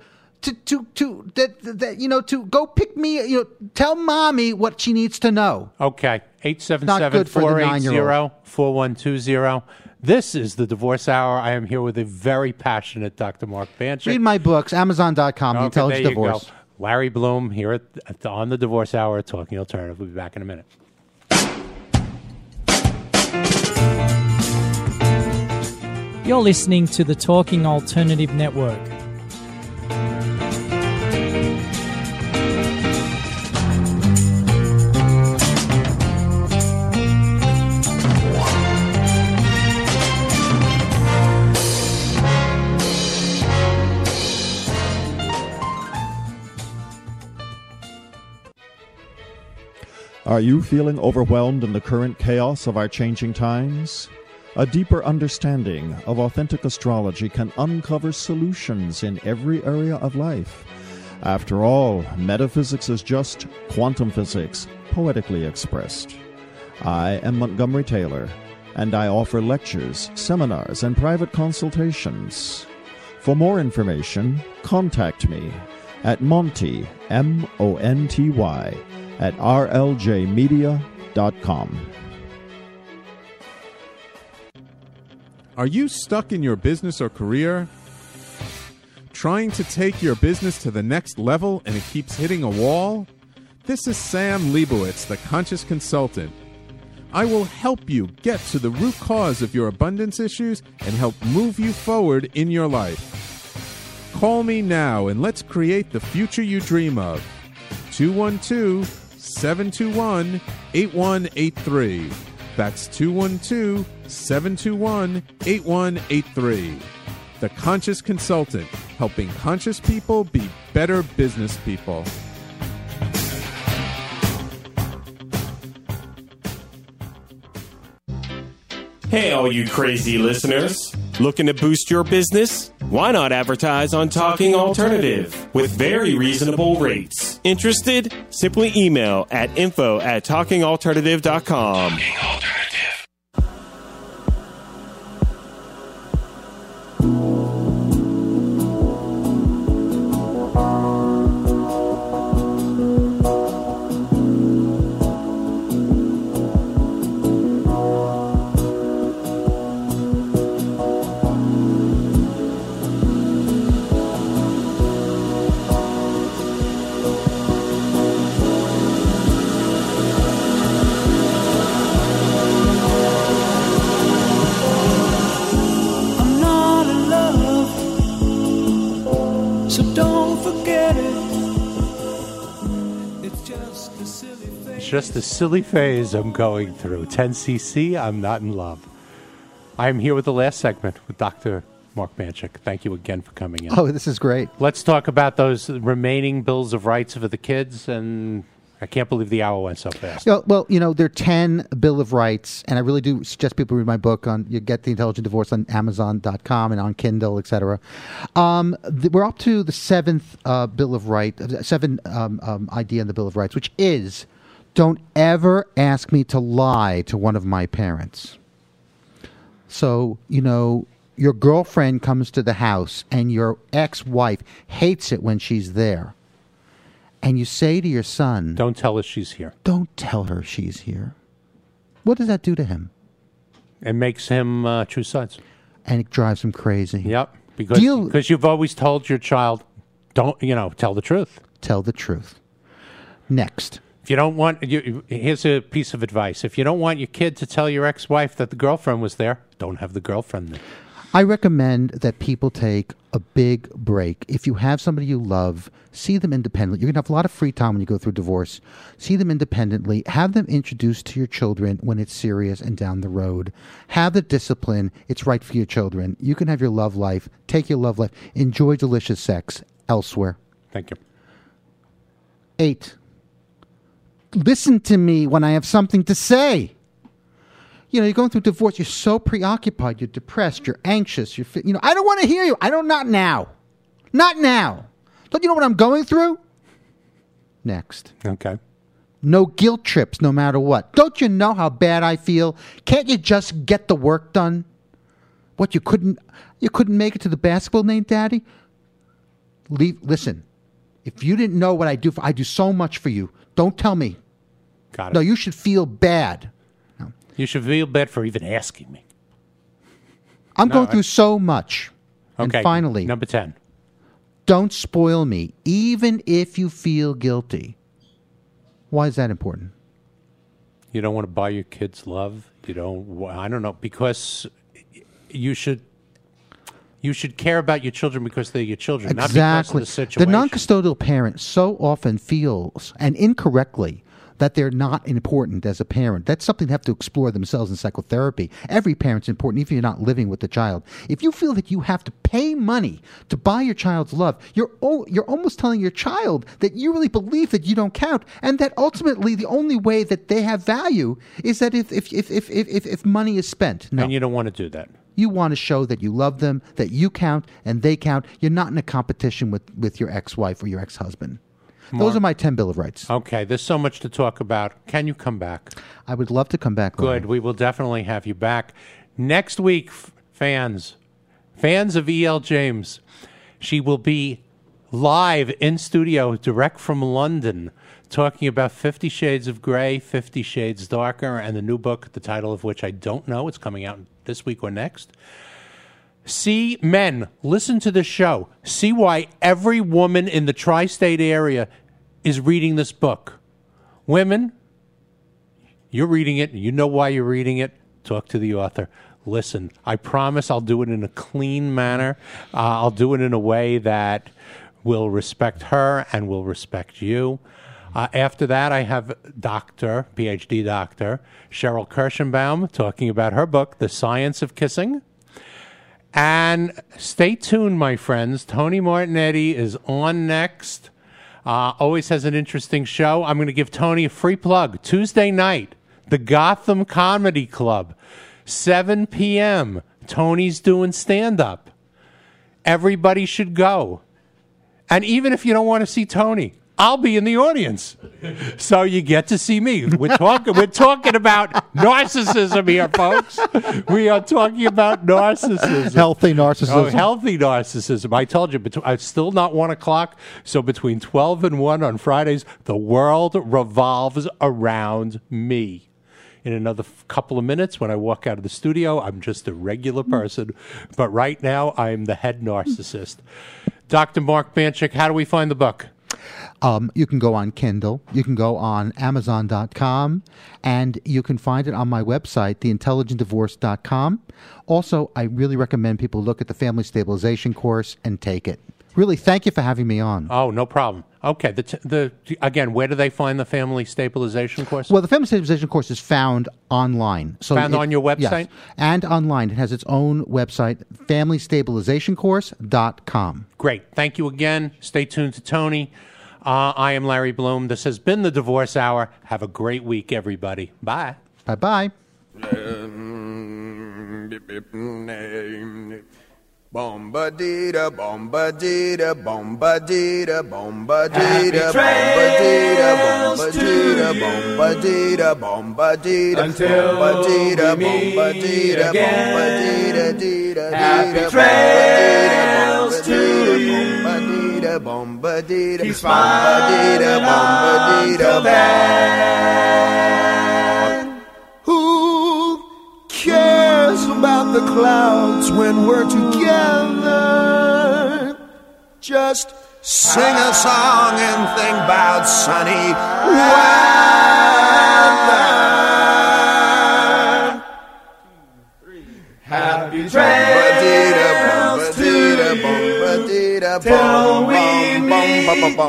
to go pick me, tell mommy what she needs to know. Okay. 877-480-4120. This is the Divorce Hour. I am here with a very passionate Dr. Mark Banchik. Read my books, Amazon.com, The Intelligent there you Divorce. go. Larry Bloom here on the Divorce Hour, Talking Alternative. We'll be back in a minute. You're listening to the Talking Alternative Network. Are you feeling overwhelmed in the current chaos of our changing times? A deeper understanding of authentic astrology can uncover solutions in every area of life. After all, metaphysics is just quantum physics, poetically expressed. I am Montgomery Taylor, and I offer lectures, seminars, and private consultations. For more information, contact me at Monty, M-O-N-T-Y, at rljmedia.com. Are you stuck in your business or career? Trying to take your business to the next level and it keeps hitting a wall? This is Sam Leibowitz, the Conscious Consultant. I will help you get to the root cause of your abundance issues and help move you forward in your life. Call me now and let's create the future you dream of. 212-721-8183. That's 212-721-8183. The Conscious Consultant, helping conscious people be better business people. Hey, all you crazy listeners. Looking to boost your business? Why not advertise on Talking Alternative with very reasonable rates? Interested? Simply email at info@talkingalternative.com. Talking Alternative. Just a silly phase I'm going through. 10cc, I'm not in love. I'm here with the last segment with Dr. Mark Manchik. Thank you again for coming in. Oh, this is great. Let's talk about those remaining bills of rights for the kids, and I can't believe the hour went so fast. Well, there are 10 Bill of Rights, and I really do suggest people read my book. You get The Intelligent Divorce on Amazon.com and on Kindle, etc. We're up to the seventh Bill of Rights, idea in the Bill of Rights, which is, don't ever ask me to lie to one of my parents. So, your girlfriend comes to the house and your ex-wife hates it when she's there. And you say to your son, don't tell her she's here. Don't tell her she's here. What does that do to him? It makes him choose sides. And it drives him crazy. Yep. Because you've always told your child, don't, tell the truth. Tell the truth. Next. If you don't want, here's a piece of advice. If you don't want your kid to tell your ex-wife that the girlfriend was there, don't have the girlfriend there. I recommend that people take a big break. If you have somebody you love, see them independently. You're going to have a lot of free time when you go through divorce. See them independently. Have them introduced to your children when it's serious and down the road. Have the discipline. It's right for your children. You can have your love life. Take your love life. Enjoy delicious sex elsewhere. Thank you. 8. Listen to me when I have something to say. You're going through divorce. You're so preoccupied. You're depressed. You're anxious. I don't want to hear you. Not now. Not now. Don't you know what I'm going through? Next. Okay. No guilt trips, no matter what. Don't you know how bad I feel? Can't you just get the work done? What, you couldn't make it to the basketball game, Daddy? Listen. If you didn't know what I do so much for you. Don't tell me. Got it. No, you should feel bad. No. You should feel bad for even asking me. I'm going through so much. Okay. And finally, number 10. Don't spoil me, even if you feel guilty. Why is that important? You don't want to buy your kids love. I don't know, because you should care about your children because they're your children, exactly. Not because of the situation. The non-custodial parent so often feels, and incorrectly, that they're not important as a parent. That's something they have to explore themselves in psychotherapy. Every parent's important, even if you're not living with the child. If you feel that you have to pay money to buy your child's love, you're almost telling your child that you really believe that you don't count, and that ultimately the only way that they have value is that if money is spent. No. And you don't want to do that. You want to show that you love them, that you count, and they count. You're not in a competition with your ex-wife or your ex-husband. Those are my 10 Bill of Rights. Okay, there's so much to talk about. Can you come back? I would love to come back. Larry. Good. We will definitely have you back. Next week, fans of E.L. James, she will be live in studio, direct from London, talking about 50 Shades of Grey, 50 Shades Darker, and the new book, the title of which I don't know. It's coming out this week or next. See, men, listen to the show. See why every woman in the tri-state area is reading this book. Women, you're reading it. You know why you're reading it. Talk to the author. Listen, I promise I'll do it in a clean manner. I'll do it in a way that will respect her and will respect you. After that, I have PhD doctor, Cheryl Kirschenbaum, talking about her book, The Science of Kissing. And stay tuned, my friends. Tony Martignetti is on next. Always has an interesting show. I'm going to give Tony a free plug. Tuesday night, the Gotham Comedy Club. 7 p.m., Tony's doing stand-up. Everybody should go. And even if you don't want to see Tony, I'll be in the audience. So you get to see me. We're talking about narcissism here, folks. We are talking about narcissism. Healthy narcissism. Oh, healthy narcissism. I told you, it's still not 1 o'clock. So between 12 and 1 on Fridays, the world revolves around me. In another couple of minutes, when I walk out of the studio, I'm just a regular person. But right now, I am the head narcissist. Dr. Mark Banchik, how do we find the book? You can go on Kindle. You can go on Amazon.com. And you can find it on my website, theintelligentdivorce.com. Also, I really recommend people look at the Family Stabilization course and take it. Really, thank you for having me on. Oh, no problem. Okay. Again, where do they find the Family Stabilization course? Well, the Family Stabilization course is found online. Found on your website? Yes, and online. It has its own website, FamilyStabilizationCourse.com. Great. Thank you again. Stay tuned to Tony. I am Larry Bloom. This has been The Divorce Hour. Have a great week, everybody. Bye. Bye-bye. Bombadita, bombadita, bombadita, bombadita, bombadita, bombadita, bombadita, bombadita, until bombadita, we meet bombadita, again. bombadita, Happy trails to you. bombadita, bombadita, Keep smiling until then. Who cares about the clouds when we're together? Just sing a song and think about sunny weather. Happy trails to you till we meet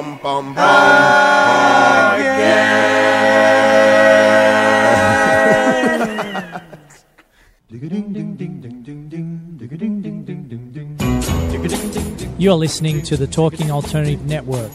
You're listening to the Talking Alternative Network.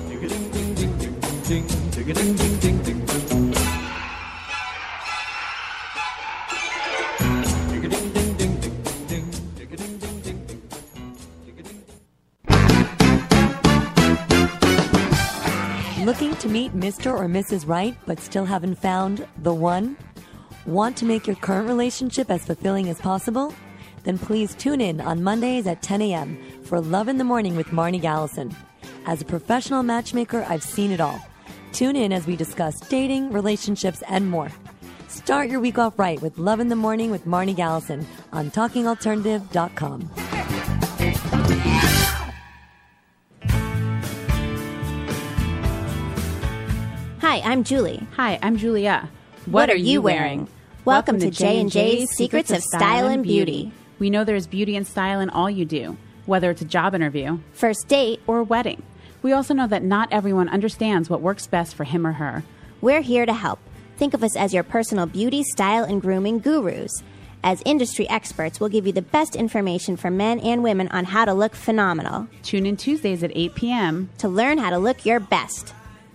Looking to meet Mr. or Mrs. Right, but still haven't found the one? Want to make your current relationship as fulfilling as possible? Then please tune in on Mondays at 10 a.m. for Love in the Morning with Marnie Gallison. As a professional matchmaker, I've seen it all. Tune in as we discuss dating, relationships, and more. Start your week off right with Love in the Morning with Marnie Gallison on TalkingAlternative.com. Hi, I'm Julie. Hi, I'm Julia. What are you wearing? Welcome to J&J's Secrets of Style and Beauty. We know there's beauty and style in all you do, whether it's a job interview, first date, or a wedding. We also know that not everyone understands what works best for him or her. We're here to help. Think of us as your personal beauty, style, and grooming gurus. As industry experts, we'll give you the best information for men and women on how to look phenomenal. Tune in Tuesdays at 8 p.m. to learn how to look your best.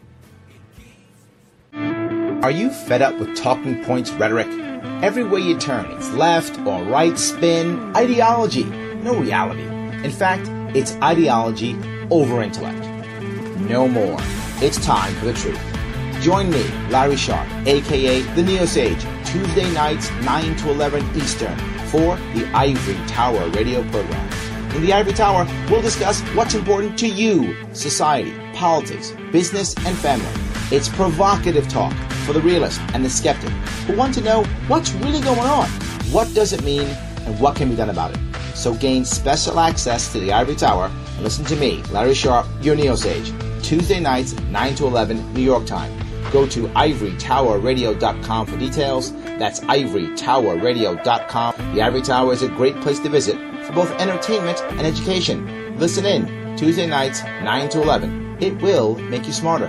Are you fed up with talking points rhetoric? Everywhere you turn, it's left or right spin, ideology, no reality. In fact, it's ideology over intellect. No more. It's time for the truth. Join me, Larry Sharp, a.k.a. The Neo Sage, Tuesday nights, 9 to 11 Eastern, for the Ivory Tower radio program. In the Ivory Tower, we'll discuss what's important to you, society, politics, business, and family. It's provocative talk for the realist and the skeptic who want to know what's really going on, what does it mean, and what can be done about it. So gain special access to the Ivory Tower and listen to me, Larry Sharp, your Neo Sage, Tuesday nights, 9 to 11 New York time. Go to ivorytowerradio.com for details. That's ivorytowerradio.com. The Ivory Tower is a great place to visit for both entertainment and education. Listen in, Tuesday nights, 9 to 11. It will make you smarter.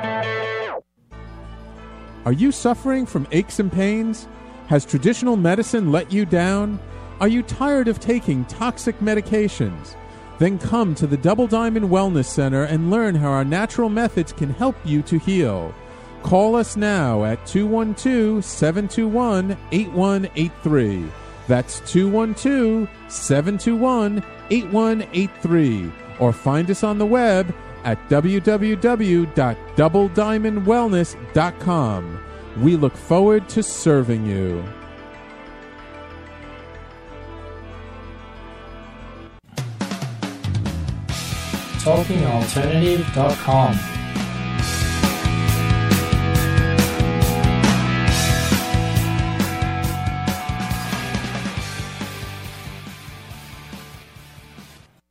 Are you suffering from aches and pains? Has traditional medicine let you down? Are you tired of taking toxic medications? Then come to the Double Diamond Wellness Center and learn how our natural methods can help you to heal. Call us now at 212-721-8183. That's 212-721-8183. Or find us on the web at www.doublediamondwellness.com. We look forward to serving you. TalkingAlternative.com